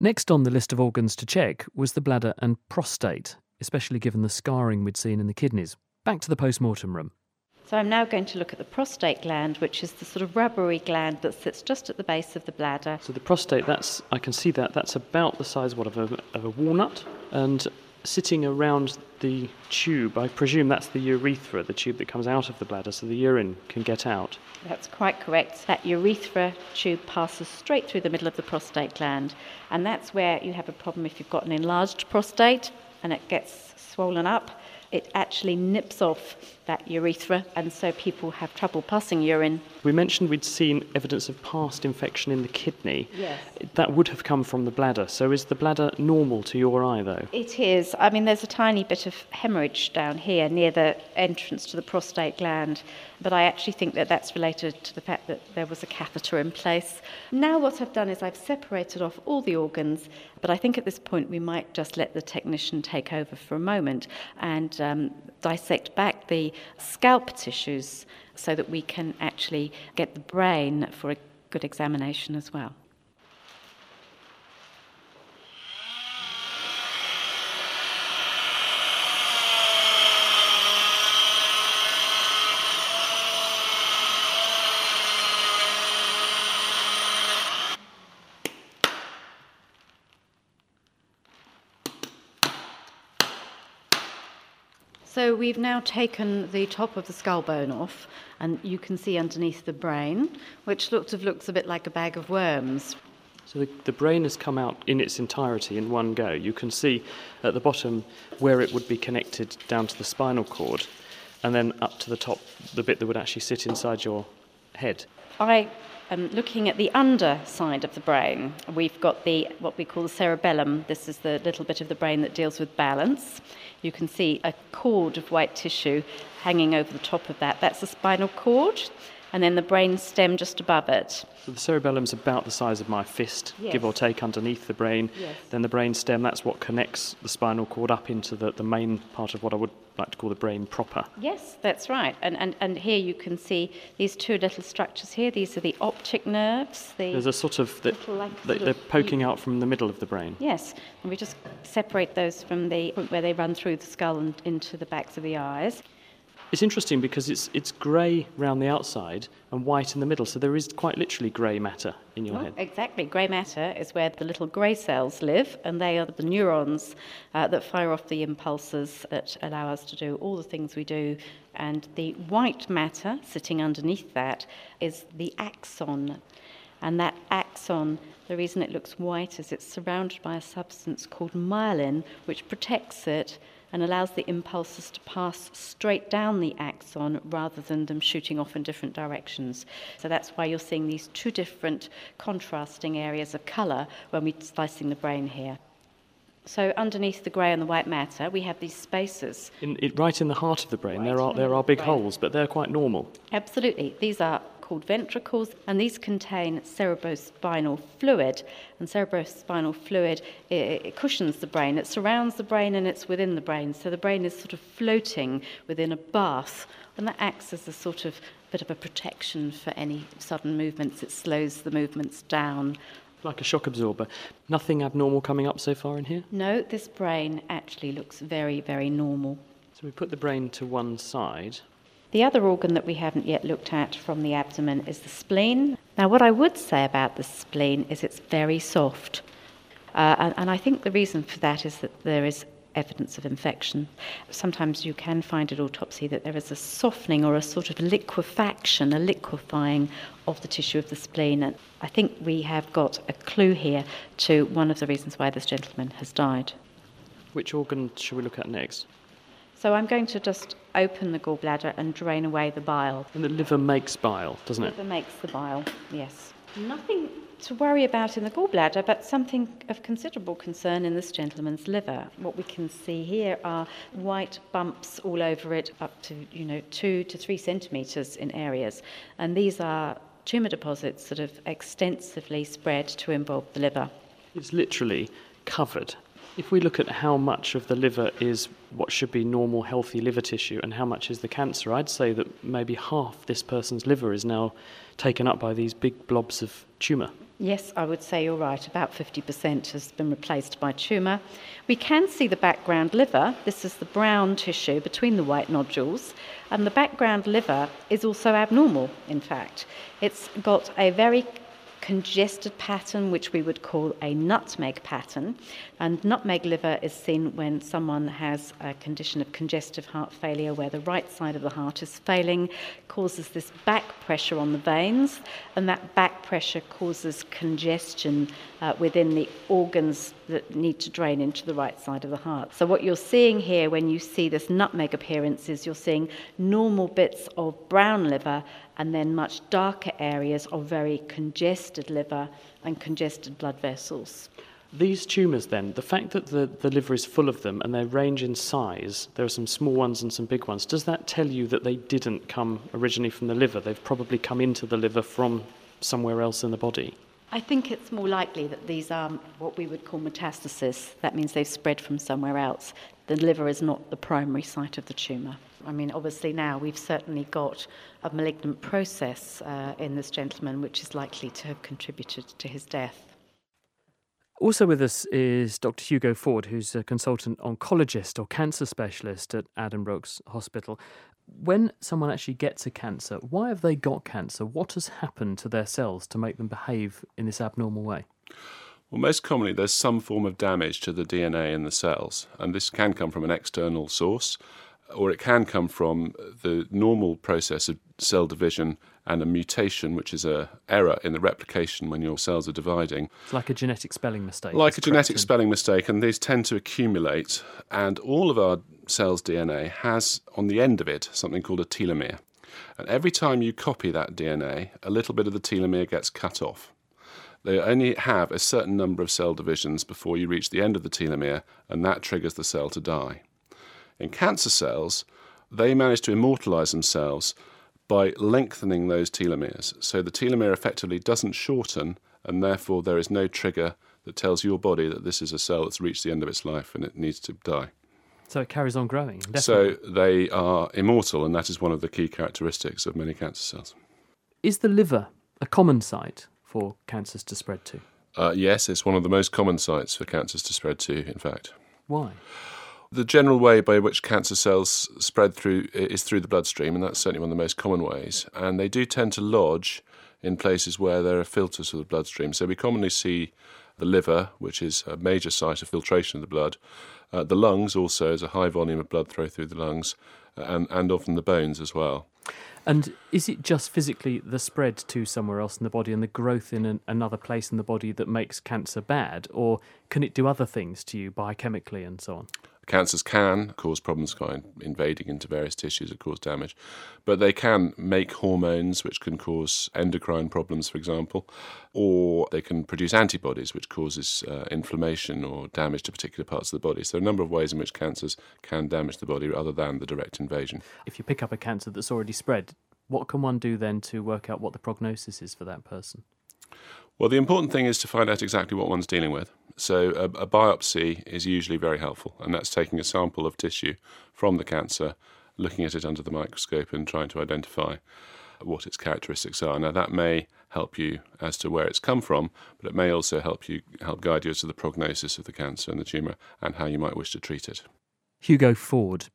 Next on the list of organs to check was the bladder and prostate, especially given the scarring we'd seen in the kidneys. Back to the post-mortem room. So I'm now going to look at the prostate gland, which is the sort of rubbery gland that sits just at the base of the bladder. So the prostate, I can see that's about the size of a walnut, and sitting around the tube, I presume that's the urethra, the tube that comes out of the bladder so the urine can get out. That's quite correct. That urethra tube passes straight through the middle of the prostate gland, and that's where you have a problem if you've got an enlarged prostate and it gets swollen up. It actually nips off that urethra, and so people have trouble passing urine. We mentioned we'd seen evidence of past infection in the kidney. Yes. That would have come from the bladder. So is the bladder normal to your eye, though? It is. I mean, there's a tiny bit of hemorrhage down here near the entrance to the prostate gland, but I actually think that that's related to the fact that there was a catheter in place. Now what I've done is I've separated off all the organs, but I think at this point we might just let the technician take over for a moment and dissect back the scalp tissues so that we can actually get the brain for a good examination as well. So we've now taken the top of the skull bone off, and you can see underneath the brain, which looks a bit like a bag of worms. So the brain has come out in its entirety in one go. You can see at the bottom where it would be connected down to the spinal cord, and then up to the top, the bit that would actually sit inside your head. I am looking at the underside of the brain. We've got what we call the cerebellum. This is the little bit of the brain that deals with balance. You can see a cord of white tissue hanging over the top of that. That's the spinal cord, and then the brain stem just above it. So the cerebellum's about the size of my fist, Yes. give or take, underneath the brain. Yes. Then the brain stem, that's what connects the spinal cord up into the main part of what I would like to call the brain proper. Yes, that's right. And here you can see these two little structures here. These are the optic nerves. There's a sort of, little, like, sort they're of- poking out from the middle of the brain. Yes, and we just separate those from the point where they run through the skull and into the backs of the eyes. It's interesting because it's grey round the outside and white in the middle, so there is quite literally grey matter in your head. Exactly. Grey matter is where the little grey cells live, and they are the neurons that fire off the impulses that allow us to do all the things we do. And the white matter sitting underneath that is the axon. And that axon, the reason it looks white is it's surrounded by a substance called myelin, which protects it and allows the impulses to pass straight down the axon rather than them shooting off in different directions. So that's why you're seeing these two different contrasting areas of colour when we're slicing the brain here. So underneath the grey and the white matter, we have these spaces. Right in the heart of the brain, Right there in are the middle of big the brain. holes, but they're quite normal. Absolutely. These are called ventricles, and these contain cerebrospinal fluid. And cerebrospinal fluid, it cushions the brain. It surrounds the brain and it's within the brain. So the brain is sort of floating within a bath, and that acts as a sort of bit of a protection for any sudden movements. It slows the movements down. Like a shock absorber. Nothing abnormal coming up so far in here? No, this brain actually looks very, very normal. So we put the brain to one side. The other organ that we haven't yet looked at from the abdomen is the spleen. Now, what I would say about the spleen is it's very soft. And I think the reason for that is that there is evidence of infection. Sometimes you can find at autopsy that there is a softening or a sort of liquefaction, a liquefying of the tissue of the spleen. And I think we have got a clue here to one of the reasons why this gentleman has died. Which organ should we look at next? So I'm going to just open the gallbladder and drain away the bile. And the liver makes bile, doesn't it? Liver makes the bile, yes. Nothing to worry about in the gallbladder, but something of considerable concern in this gentleman's liver. What we can see here are white bumps all over it, up to 2 to 3 centimetres in areas. And these are tumour deposits that have extensively spread to involve the liver. It's literally covered If we look at how much of the liver is what should be normal, healthy liver tissue and how much is the cancer, I'd say that maybe half this person's liver is now taken up by these big blobs of tumour. Yes, I would say you're right. About 50% has been replaced by tumour. We can see the background liver. This is the brown tissue between the white nodules. And the background liver is also abnormal, in fact. It's got a very congested pattern, which we would call a nutmeg pattern. And nutmeg liver is seen when someone has a condition of congestive heart failure where the right side of the heart is failing, causes this back pressure on the veins, and that back pressure causes congestion within the organs that need to drain into the right side of the heart. So what you're seeing here when you see this nutmeg appearance is you're seeing normal bits of brown liver and then much darker areas of very congested liver and congested blood vessels. These tumours then, the fact that the liver is full of them and they range in size, there are some small ones and some big ones, does that tell you that they didn't come originally from the liver? They've probably come into the liver from somewhere else in the body? I think it's more likely that these are what we would call metastasis. That means they've spread from somewhere else. The liver is not the primary site of the tumour. I mean, obviously now we've certainly got a malignant process in this gentleman, which is likely to have contributed to his death. Also with us is Dr. Hugo Ford, who's a consultant oncologist or cancer specialist at Addenbrooke's Hospital. When someone actually gets a cancer, why have they got cancer? What has happened to their cells to make them behave in this abnormal way? Well, most commonly there's some form of damage to the DNA in the cells, and this can come from an external source, or it can come from the normal process of cell division and a mutation, which is an error in the replication when your cells are dividing. It's like a genetic spelling mistake. Like a genetic spelling mistake, and these tend to accumulate, and all of our cells' DNA has, on the end of it, something called a telomere. And every time you copy that DNA, a little bit of the telomere gets cut off. They only have a certain number of cell divisions before you reach the end of the telomere, and that triggers the cell to die. In cancer cells, they manage to immortalize themselves by lengthening those telomeres. So the telomere effectively doesn't shorten, and therefore there is no trigger that tells your body that this is a cell that's reached the end of its life and it needs to die. So it carries on growing, definitely. So they are immortal, and that is one of the key characteristics of many cancer cells. Is the liver a common site for cancers to spread to? Yes, it's one of the most common sites for cancers to spread to, in fact. Why? The general way by which cancer cells spread through is through the bloodstream, and that's certainly one of the most common ways. And they do tend to lodge in places where there are filters for the bloodstream. So we commonly see the liver, which is a major site of filtration of the blood. The lungs also is a high volume of blood flow through the lungs, and often the bones as well. And is it just physically the spread to somewhere else in the body and the growth in another place in the body that makes cancer bad, or can it do other things to you biochemically and so on? Cancers can cause problems by invading into various tissues that cause damage, but they can make hormones which can cause endocrine problems, for example, or they can produce antibodies which causes inflammation or damage to particular parts of the body. So there are a number of ways in which cancers can damage the body other than the direct invasion. If you pick up a cancer that's already spread, what can one do then to work out what the prognosis is for that person? Well, the important thing is to find out exactly what one's dealing with. So a biopsy is usually very helpful, and that's taking a sample of tissue from the cancer, looking at it under the microscope and trying to identify what its characteristics are. Now, that may help you as to where it's come from, but it may also help guide you as to the prognosis of the cancer and the tumour and how you might wish to treat it. Hugo Ford,